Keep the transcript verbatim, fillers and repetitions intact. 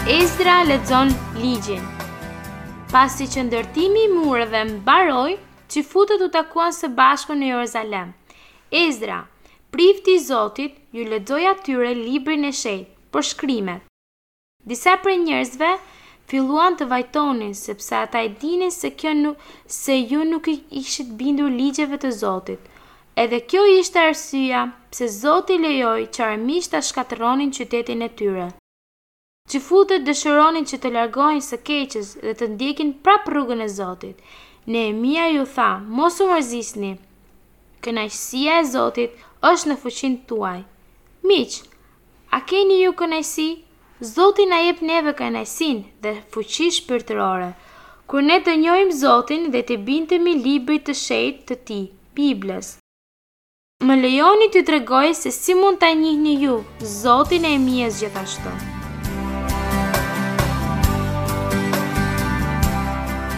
Ezdra lexon ligjin. Pasi që ndërtimi i mureve mbaroi, xifutët u takuan së bashku në Jeruzalem. Ezdra, prifti i Zotit, ju lexoi atyre librin e shenjtë, për shkrimet. Disa prej njerëzve filluan të vajtonin sepse ata e dinin se kjo nuk, se ju nuk i ishit bindur ligjeve të Zotit. Edhe kjo ishte arsyeja pse Zoti lejoi që armiqtë ta shkatërronin qytetin e tyre. Xifutët dëshironin që të largohen së keqes dhe të ndjekin prap rrugën e Zotit. Nehemia ju tha: "Mos u mërzisni. Kënaqësia e Zotit është në fuqinë tuaj." Miq, a keni ju kënaqësi? Zoti na jep neve kënaqësinë dhe fuqi shpirtërore. Kur ne të njohim Zotin dhe të bindemi librit të shenjtë të Tij, Biblës. Më lejoni t'ju tregoj se si mund ta njihni ju Zotin e Nehemias gjithashtu.